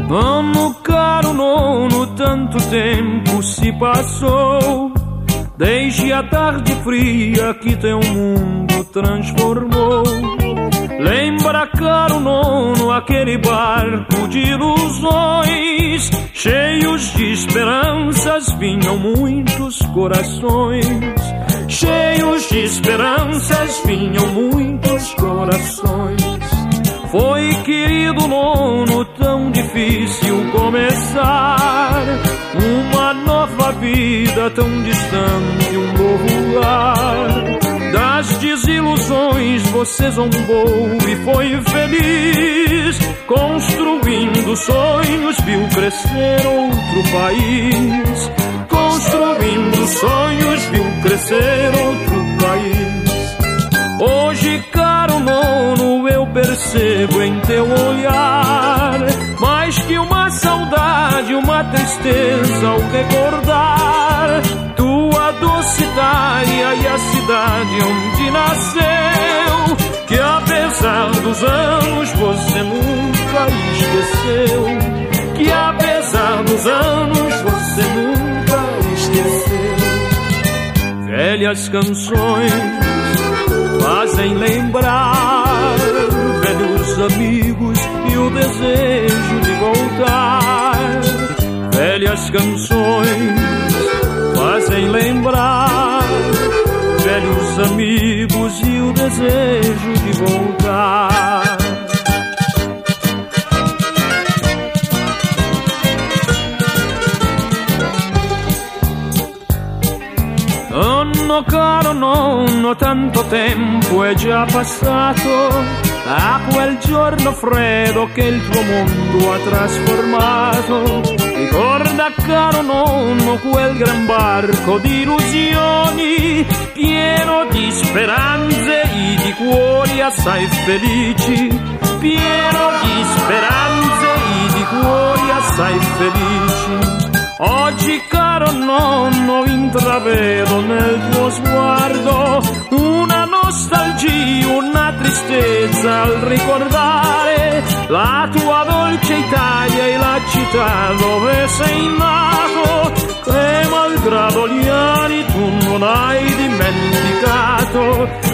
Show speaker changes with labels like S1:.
S1: Nono caro nono, tanto tempo se passou, desde a tarde fria que teu mundo transformou. Lembra, caro nono, aquele barco de ilusões, cheios de esperanças vinham muitos corações. Cheios de esperanças vinham muitos corações. Foi, querido nono, tão difícil começar uma nova vida, tão distante um novo lar. Das desilusões você zombou e foi feliz, construindo sonhos, viu crescer outro país. Construindo sonhos, viu crescer outro país. Hoje, caro nono, eu percebo em teu olhar mais que uma saudade, uma tristeza ao recordar tua doce Itália e a cidade onde nasceu, que apesar dos anos você nunca esqueceu, que apesar dos anos você nunca esqueceu. Velhas canções fazem lembrar velhos amigos e o desejo de voltar. Velhas canções fazem lembrar velhos amigos e o desejo de voltar. Nonno caro nonno, tanto tempo è già passato da quel giorno freddo che il tuo mondo ha trasformato. Ricorda, caro nonno, quel gran barco di illusioni, pieno di speranze e di cuori assai felici. Pieno di speranze e di cuori assai felici. Oggi, caro nonno, intravedo nel tuo sguardo una nostalgia, una tristezza al ricordare la tua dolce Italia e la città dove sei nato, che malgrado gli anni tu non hai dimenticato,